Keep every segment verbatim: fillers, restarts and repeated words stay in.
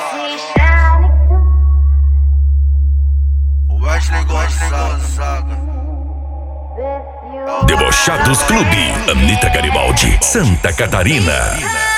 Wesley Gonzaga. Debochados Clube, Anitta Garibaldi, Santa Catarina.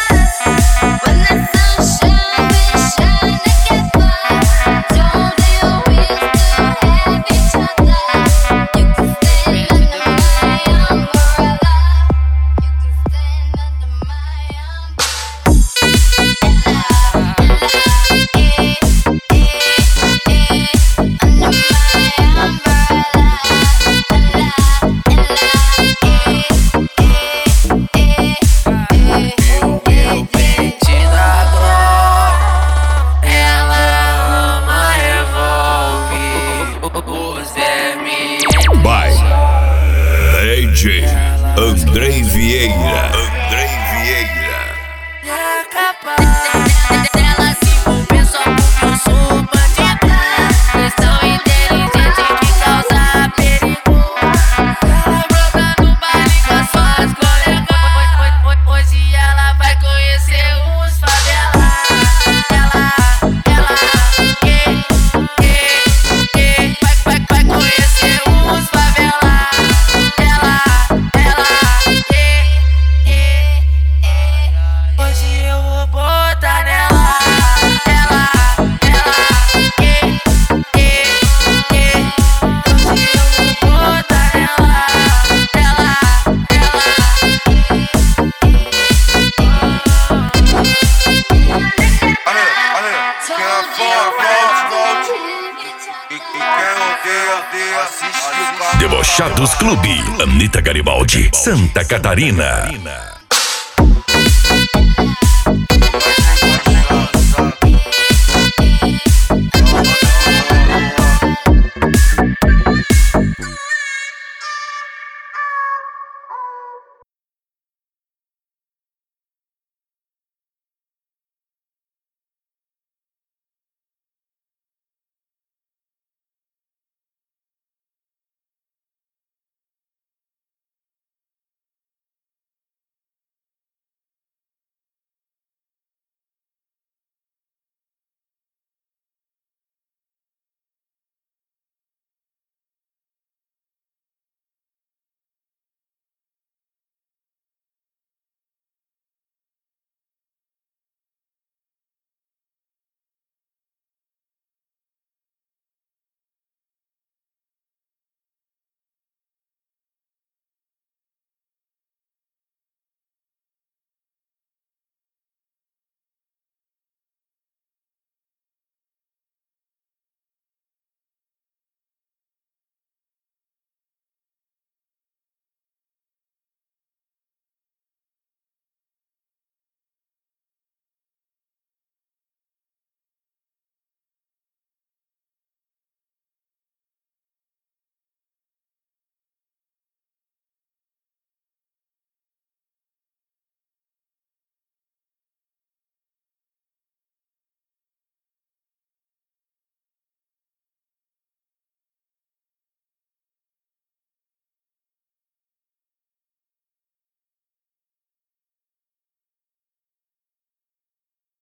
D J Andrei Vieira. Andrei Vieira. É capaz dela se envolver só porque eu sou bandida. Vocês tão inteligente que causa perigo. Ela brota no baile com as suas colegas. Hoje ela vai conhecer os favelas. Ela, ela, que, que, que vai, vai, vai conhecer os favelas. Debochados Clube, Anitta Garibaldi, Santa Catarina.